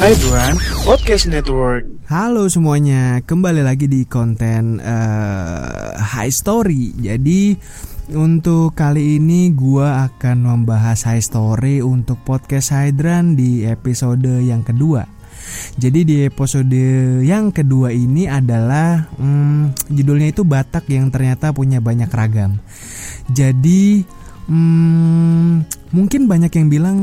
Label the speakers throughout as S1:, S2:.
S1: Hydran Podcast Network.
S2: Halo semuanya, kembali lagi di konten High Story. Jadi untuk kali ini gua akan membahas High Story untuk podcast Hydran di episode yang kedua. Jadi di episode yang kedua ini adalah judulnya itu Batak yang ternyata punya banyak ragam. Jadi mungkin banyak yang bilang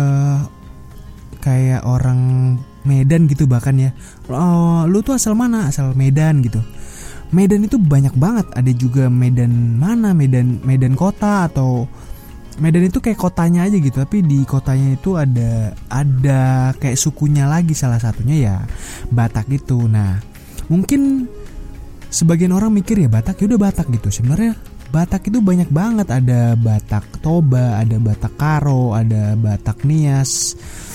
S2: kayak orang Medan gitu bahkan ya, lu tuh asal mana? Asal Medan gitu. Medan itu banyak banget, ada juga Medan mana, Medan kota atau Medan itu kayak kotanya aja gitu, tapi di kotanya itu ada kayak sukunya lagi, salah satunya ya Batak itu. Nah, mungkin sebagian orang mikir ya Batak, ya udah Batak gitu. Sebenarnya Batak itu banyak banget, ada Batak Toba, ada Batak Karo, ada Batak Nias,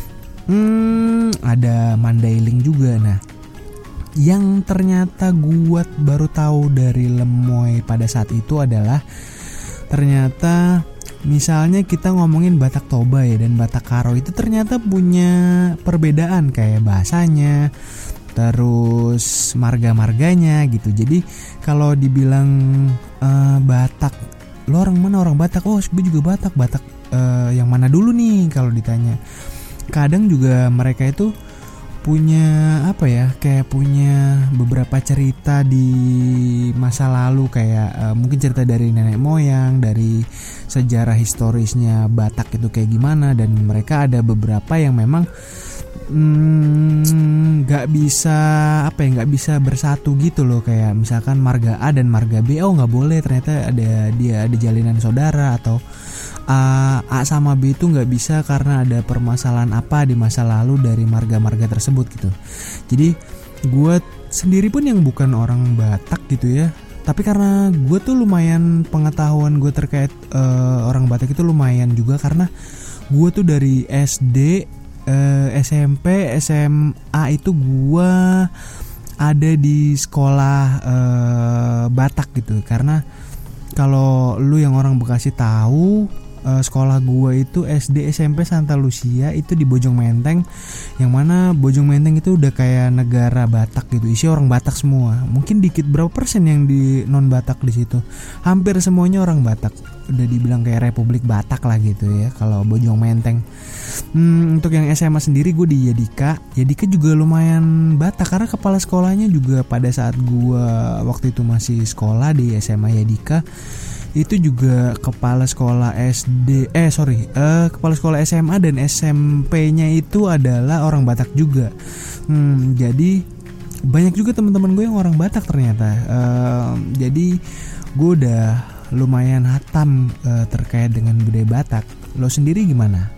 S2: ada Mandailing juga. Nah, yang ternyata gue baru tahu dari Lemoy pada saat itu adalah ternyata misalnya kita ngomongin Batak Toba ya dan Batak Karo itu ternyata punya perbedaan kayak bahasanya, terus marga-marganya gitu. Jadi kalau dibilang Batak, lo orang mana? Orang Batak. Oh, gue juga Batak yang mana dulu nih kalau ditanya. Kadang juga mereka itu punya apa ya, kayak punya beberapa cerita di masa lalu, kayak mungkin cerita dari nenek moyang, dari sejarah historisnya Batak itu kayak gimana. Dan mereka ada beberapa yang memang nggak bisa bersatu gitu loh, kayak misalkan marga A dan marga B, oh nggak boleh, ternyata ada jalinan saudara, atau A sama B itu nggak bisa karena ada permasalahan apa di masa lalu dari marga-marga tersebut gitu. Jadi gue sendiri pun yang bukan orang Batak gitu ya, tapi karena gue tuh lumayan pengetahuan gue terkait orang Batak itu lumayan juga, karena gue tuh dari SD, SMP, SMA itu gue ada di sekolah Batak gitu. Karena kalau lu yang orang Bekasi tahu, sekolah gue itu SD SMP Santa Lucia itu di Bojong Menteng, yang mana Bojong Menteng itu udah kayak negara Batak gitu, isi orang Batak semua. Mungkin dikit berapa persen yang di non Batak di situ, hampir semuanya orang Batak. Udah dibilang kayak Republik Batak lah gitu ya kalau Bojong Menteng. Untuk yang SMA sendiri gue di Yadika juga lumayan Batak, karena kepala sekolahnya juga pada saat gue waktu itu masih sekolah di SMA Yadika itu juga kepala sekolah kepala sekolah SMA dan SMP-nya itu adalah orang Batak juga. Jadi banyak juga teman-teman gue yang orang Batak ternyata. Jadi gue udah lumayan hatam terkait dengan budaya Batak. Lo sendiri gimana?